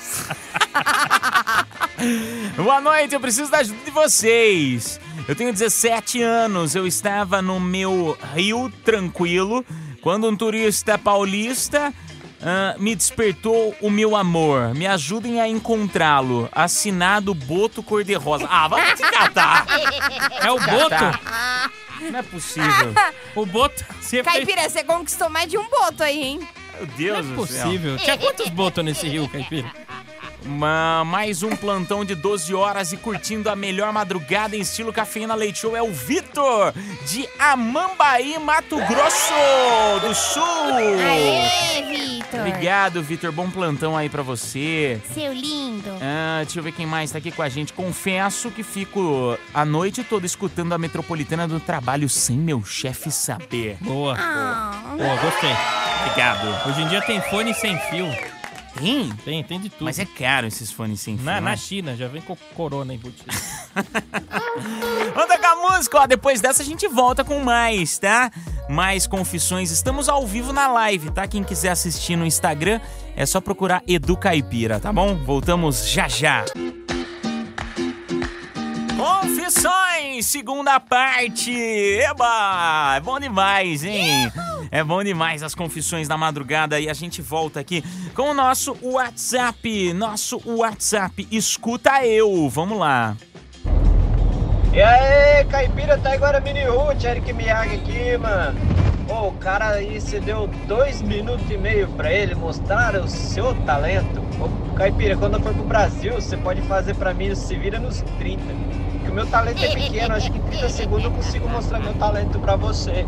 Boa noite, eu preciso da ajuda de vocês. Eu tenho dezessete anos, eu estava no meu Rio tranquilo, quando um turista paulista ah, me despertou o meu amor. Me ajudem a encontrá-lo. Assinado Boto Cor-de-Rosa. Ah, vamos te catar. É o Boto? Não é possível. O Boto... Você fez... Caipira, você conquistou mais de um Boto aí, hein? Meu Deus Não é do céu. possível. Tinha quantos Botos nesse rio, Caipira? Uma, mais um plantão de doze horas e curtindo a melhor madrugada em estilo Cafeína Leite Show é o Vitor, de Amambaí, Mato Grosso do Sul. Aê, Vitor. Obrigado, Vitor. Bom plantão aí pra você. Seu lindo. Ah, deixa eu ver quem mais tá aqui com a gente. Confesso que fico a noite toda escutando a Metropolitana do trabalho sem meu chefe saber. Boa. Ah. Boa, gostei. Obrigado. Hoje em dia tem fone sem fio. Tem? Tem, tem de tudo. Mas é caro esses fones sem fio. Na, né? na China, já vem com corona embutido. Vamos tocar música, ó. Depois dessa a gente volta com mais, tá? Mais confissões. Estamos ao vivo na live, tá? Quem quiser assistir no Instagram, é só procurar Edu Caipira, tá bom? Voltamos já já. Confissões, segunda parte. Eba! É bom demais, hein? É bom demais as confissões da madrugada e a gente volta aqui com o nosso WhatsApp. Nosso WhatsApp. Escuta eu. Vamos lá. E aí, Caipira, tá agora Mini Ruth, Eric Miyagi aqui, mano. Ô, o cara aí, você deu dois minutos e meio pra ele mostrar o seu talento. Ô, Caipira, quando eu for pro Brasil, você pode fazer pra mim o Se Vira nos trinta. Porque o meu talento é pequeno, acho que em trinta segundos eu consigo mostrar meu talento pra você.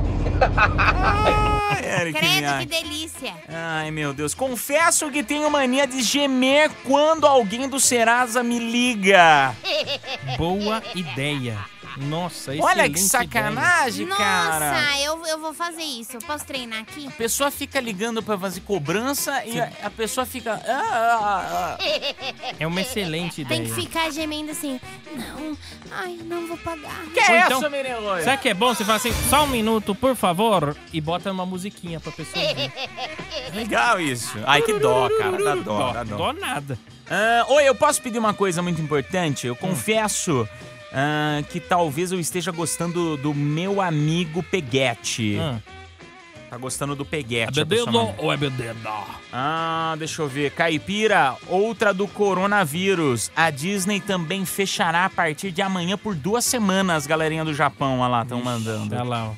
Eric Credo, que Miyagi. delícia. Ai, meu Deus. Confesso que tenho mania de gemer quando alguém do Serasa me liga. Boa ideia. Nossa, Olha que excelente sacanagem, cara. Nossa, eu, eu vou fazer isso. Eu posso treinar aqui? A pessoa fica ligando pra fazer cobrança e a, a pessoa fica... Ah, ah, ah. ideia. É uma excelente ideia. Tem que ficar gemendo assim. Não, ai, não vou pagar. Que Ou é então, essa, Mireloi? Sabe que é bom? Você fala assim, só um minuto, por favor, e bota uma musiquinha pra pessoa ouvir. Legal isso. Ai, que dó, cara. Dá dó, dá dó. Dó nada. Ah, oi, eu posso pedir uma coisa muito importante? Eu confesso ah, que talvez eu esteja gostando do meu amigo Peguete. Hum. Tá gostando do Peguete. É a pessoa bededo manda. ou é bededo? Ah, deixa eu ver. Caipira, outra do coronavírus. A Disney também fechará a partir de amanhã por duas semanas, galerinha do Japão. Olha lá, estão mandando. Olha lá, ó.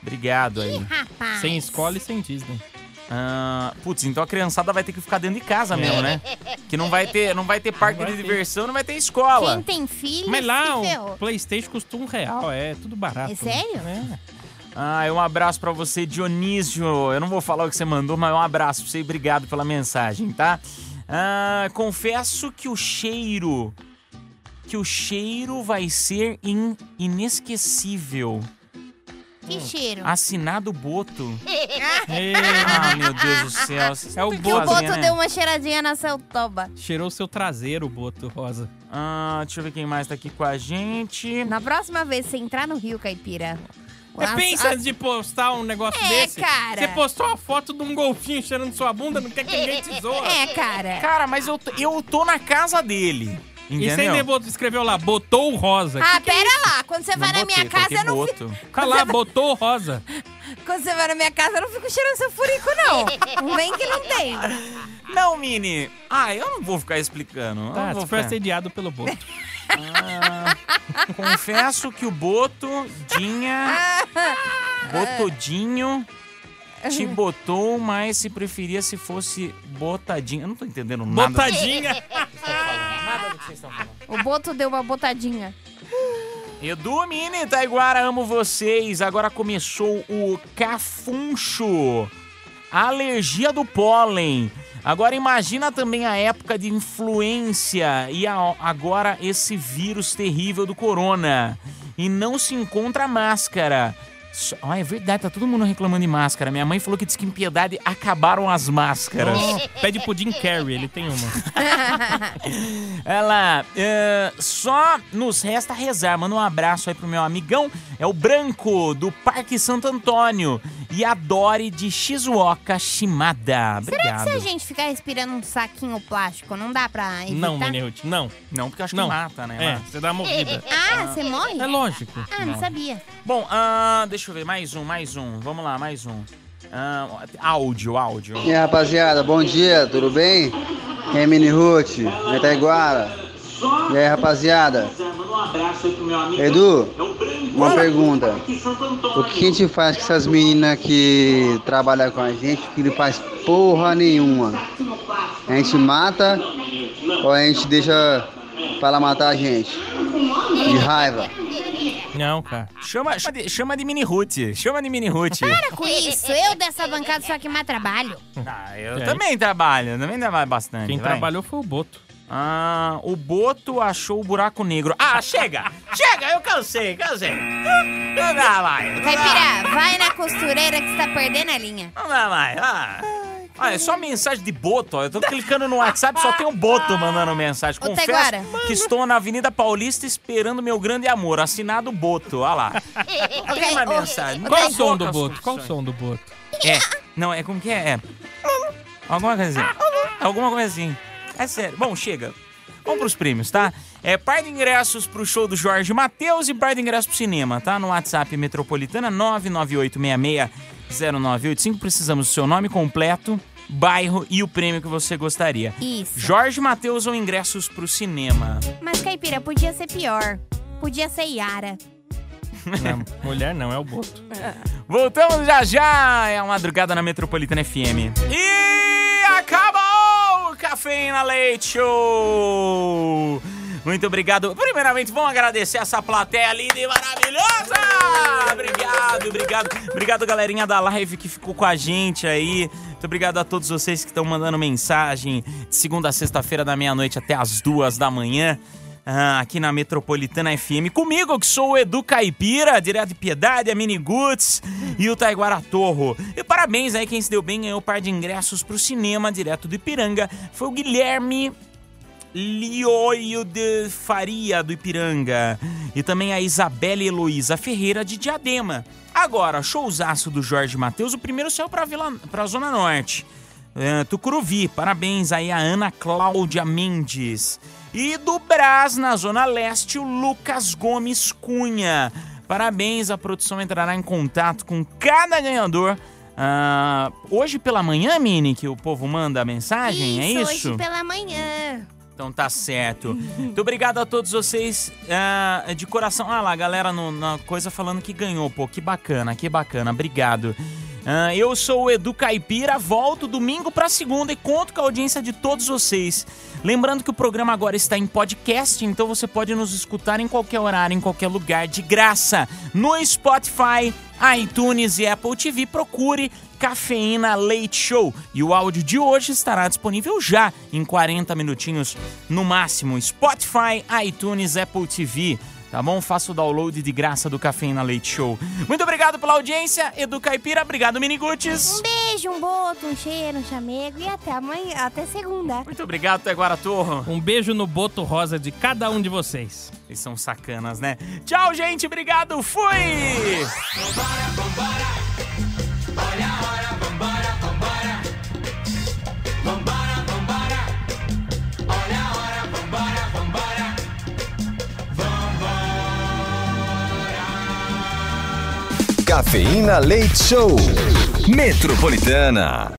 Obrigado aí. Rapaz. Sem escola e sem Disney. Ah, putz, então a criançada vai ter que ficar dentro de casa mesmo, né? Que não vai ter, não vai ter parque vai de ter. diversão, não vai ter escola. Quem tem filho Mas lá se o ferrou. PlayStation custa um real, é tudo barato. É sério? É. Ah, um abraço pra você, Dionísio. Eu não vou falar o que você mandou, mas um abraço pra você e obrigado pela mensagem, tá? Ah, confesso que o cheiro... Que o cheiro vai ser in- inesquecível. Que cheiro? Assinado Boto. Ei, Ah, meu Deus do céu. Vocês É não o tem Que o que fazer, Boto né? deu uma cheiradinha na seu toba. cheirou seu traseiro, Boto Rosa. Ah, deixa eu ver quem mais tá aqui com a gente. Na próxima vez, você entrar no Rio, Caipira... Você as- pensa as- antes de postar um negócio É, desse? cara. Você postou uma foto de um golfinho cheirando sua bunda, não quer que ninguém te zoa. É, cara. Cara, mas eu, tô- eu tô na casa dele. E você Entendeu? ainda botou- escreveu lá, botou o rosa. Ah, Que que é pera lá. Quando você vai Não na minha botei, casa, coloquei eu não Boto. fico... Tá lá, botou o rosa. Quando você vai na minha casa, eu não fico cheirando seu furico, não. Não vem que não tem. Não, Mini. Ah, eu não vou ficar explicando. Eu Tá, não vou você foi ficar- assediado pelo Boto. Ah, confesso que o Boto, Dinha, Botodinho, te botou, mas se preferia se fosse botadinha. Eu não tô entendendo nada. Botadinha. Nada do que vocês estão falando. O Boto deu uma botadinha. Edu, Mini, Taiguara, amo vocês. Agora começou o cafuncho. A alergia do pólen. Agora imagina também a época de influência e a- agora esse vírus terrível do corona. E não se encontra máscara. Só- Ah, é verdade, tá todo mundo reclamando de máscara. Minha mãe falou que diz que em Piedade acabaram as máscaras. Oh, pede pro Jim Carrey, ele tem uma. Ela, é, só nos resta rezar. Manda um abraço aí pro meu amigão. É o Branco, do Parque Santo Antônio. E a Dori de Shizuoka Shimada. Obrigado. Será que se a gente ficar respirando um saquinho plástico, não dá pra evitar? Não, Minirute, não. Não, porque eu acho Não. que mata, né? É, Mata. você dá uma morrida. Ah, você morre? É lógico. Ah, não, Não. sabia. Bom, ah, deixa eu ver. Mais um, mais um. Vamos lá, mais um. Ah, áudio, áudio. E aí, rapaziada, bom dia, tudo bem? Quem é Mini Ruth? É Taiguara. E aí, rapaziada? Edu, uma pergunta. O que a gente faz com essas meninas que trabalham com a gente que não faz porra nenhuma? A gente mata ou a gente deixa pra ela matar a gente? De raiva. Não, cara. Chama, chama, de, chama de Mini Ruth. Chama de Mini Ruth. Para com isso. Eu dessa bancada só que mais trabalho. Ah, eu É. também trabalho. Eu também trabalho bastante. Quem vai. trabalhou foi o Boto. Ah, o Boto achou o buraco negro. Ah, chega! Chega, eu cansei, cansei. Não dá mais. Caipira, vai na costureira que você tá perdendo a linha. Não dá mais. Ah. Ah, é só mensagem de Boto, ó. Eu tô clicando no WhatsApp, só tem o Boto mandando mensagem. Ô, Confesso Taiguara. que estou na Avenida Paulista esperando meu grande amor. Assinado Boto, olha lá. Tem uma ô, mensagem. Qual o Tem som do poucas Boto? Qual o opções. som do Boto? É, não, é como que é? É. Alguma coisa assim. Alguma coisa assim. É sério. Bom, chega. Vamos pros prêmios, tá? É par de ingressos pro show do Jorge Mateus e par de ingressos pro cinema, tá? No WhatsApp Metropolitana nove nove oito seis seis zero nove oito cinco. Precisamos do seu nome completo, bairro e o prêmio que você gostaria. Isso. Jorge Mateus ou ingressos pro cinema? Mas, Caipira, podia ser pior. Podia ser Yara. Não, mulher não, é o Boto. Voltamos já já. É a madrugada na Metropolitana F M. E acabou o Cafeína Leite Show. Muito obrigado. Primeiramente, vamos agradecer essa plateia linda e maravilhosa. Obrigado, obrigado. Obrigado, galerinha da live que ficou com a gente aí. Muito obrigado a todos vocês que estão mandando mensagem de segunda a sexta-feira da meia-noite até as duas da manhã. Ah, aqui na Metropolitana F M. Comigo, que sou o Edu Caipira, direto de Piedade, a Mini Guts e o Taiguara Torro. E parabéns aí, quem se deu bem ganhou um par de ingressos pro cinema, direto do Ipiranga. Foi o Guilherme Lioio de Faria, do Ipiranga. E também a Isabelle Heloísa Ferreira, de Diadema. Agora, showzaço do Jorge Mateus. O primeiro saiu pra, Vila, pra Zona Norte. É, Tucuruvi, parabéns aí a Ana Cláudia Mendes. E do Brás, na Zona Leste, o Lucas Gomes Cunha. Parabéns, a produção entrará em contato com cada ganhador. Ah, hoje pela manhã, Mini, que o povo manda a mensagem, Isso, é isso? hoje pela manhã. Então tá certo. Muito obrigado a todos vocês uh, de coração. Ah lá, a galera no, na coisa falando que ganhou, pô, que bacana, que bacana, obrigado. Uh, eu sou o Edu Caipira, volto domingo pra segunda e conto com a audiência de todos vocês. Lembrando que o programa agora está em podcast, então você pode nos escutar em qualquer horário, em qualquer lugar, de graça. No Spotify, iTunes e Apple T V, procure Cafeína Leite Show. E o áudio de hoje estará disponível já em quarenta minutinhos no máximo. Spotify, iTunes, Apple T V. Tá bom? Faça o download de graça do Cafeína Leite Show. Muito obrigado pela audiência, Edu Caipira. Obrigado, Miniguts. Um beijo, um boto, um cheiro, um chamego e até amanhã, até segunda. Muito obrigado, Teguaratorro. Um beijo no boto rosa de cada um de vocês. Eles são sacanas, né? Tchau, gente. Obrigado. Fui! Vambora, vambora. Olha a hora, vambora, vambora. Vambora, vambora. Olha a hora, vambora, vambora. Cafeína Leite Show. Metropolitana.